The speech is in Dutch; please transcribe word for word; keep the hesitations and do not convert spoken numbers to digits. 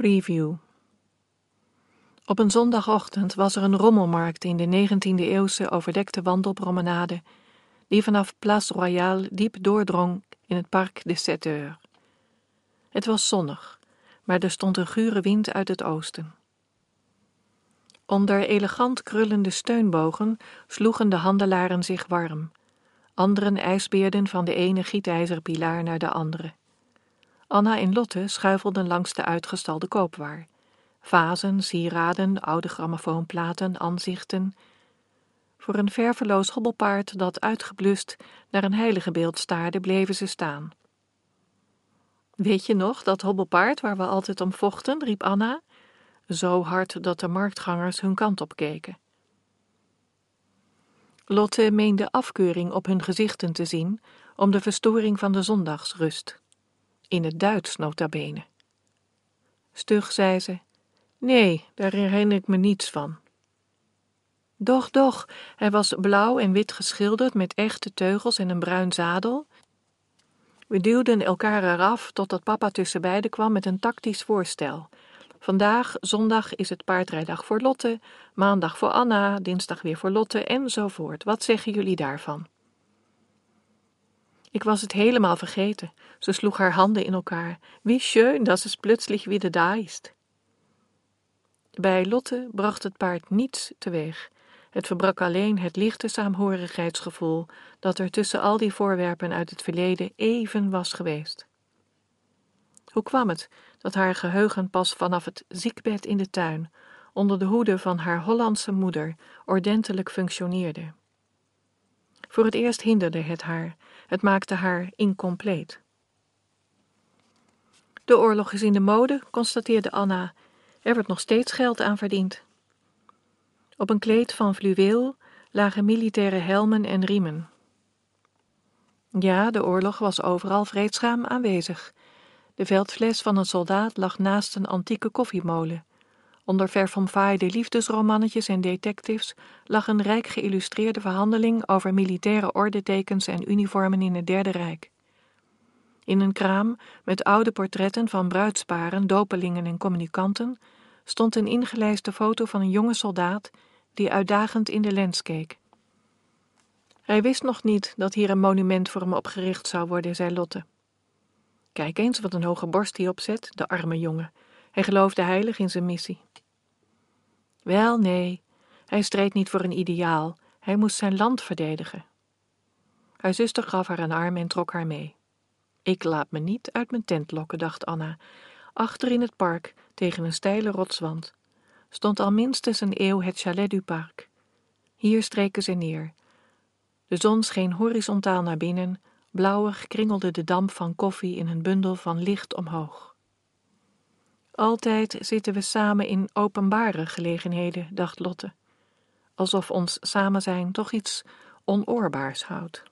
Preview. Op een zondagochtend was er een rommelmarkt in de negentiende eeuwse overdekte wandelpromenade die vanaf Place Royale diep doordrong in het Parc des Sept Heures. Het was zonnig, maar er stond een gure wind uit het oosten. Onder elegant krullende steunbogen sloegen de handelaren zich warm. Anderen ijsbeerden van de ene gietijzerpilaar naar de andere. Anna en Lotte schuifelden langs de uitgestalde koopwaar. Vazen, sieraden, oude grammofoonplaten, aanzichten. Voor een verveloos hobbelpaard dat uitgeblust naar een heiligenbeeld staarde, bleven ze staan. Weet je nog, dat hobbelpaard waar we altijd om vochten, riep Anna, zo hard dat de marktgangers hun kant op keken. Lotte meende afkeuring op hun gezichten te zien om de verstoring van de zondagsrust. In het Duits nota bene. Stug zei ze, nee, daar herinner ik me niets van. Doch, doch, hij was blauw en wit geschilderd met echte teugels en een bruin zadel. We duwden elkaar eraf totdat papa tussen beiden kwam met een tactisch voorstel. Vandaag, zondag, is het paardrijdag voor Lotte, maandag voor Anna, dinsdag weer voor Lotte enzovoort. Wat zeggen jullie daarvan? Ik was het helemaal vergeten. Ze sloeg haar handen in elkaar. Wie schön, dass es plötzlich wieder da ist. Bij Lotte bracht het paard niets teweeg. Het verbrak alleen het lichte saamhorigheidsgevoel dat er tussen al die voorwerpen uit het verleden even was geweest. Hoe kwam het dat haar geheugen pas vanaf het ziekbed in de tuin, onder de hoede van haar Hollandse moeder, ordentelijk functioneerde? Voor het eerst hinderde het haar, het maakte haar incompleet. De oorlog is in de mode, constateerde Anna. Er wordt nog steeds geld aan verdiend. Op een kleed van fluweel lagen militaire helmen en riemen. Ja, de oorlog was overal vreedzaam aanwezig. De veldfles van een soldaat lag naast een antieke koffiemolen. Onder verfomfaaide liefdesromannetjes en detectives lag een rijk geïllustreerde verhandeling over militaire ordetekens en uniformen in het Derde Rijk. In een kraam met oude portretten van bruidsparen, dopelingen en communicanten stond een ingelijste foto van een jonge soldaat die uitdagend in de lens keek. Hij wist nog niet dat hier een monument voor hem opgericht zou worden, zei Lotte. Kijk eens wat een hoge borst hij opzet, de arme jongen. Hij geloofde heilig in zijn missie. Wel, nee, hij streed niet voor een ideaal. Hij moest zijn land verdedigen. Haar zuster gaf haar een arm en trok haar mee. Ik laat me niet uit mijn tent lokken, dacht Anna. Achter in het park, tegen een steile rotswand, stond al minstens een eeuw het Chalet du Parc. Hier streken ze neer. De zon scheen horizontaal naar binnen, blauwig kringelde de damp van koffie in een bundel van licht omhoog. Altijd zitten we samen in openbare gelegenheden, dacht Lotte, alsof ons samen zijn toch iets onoorbaars houdt.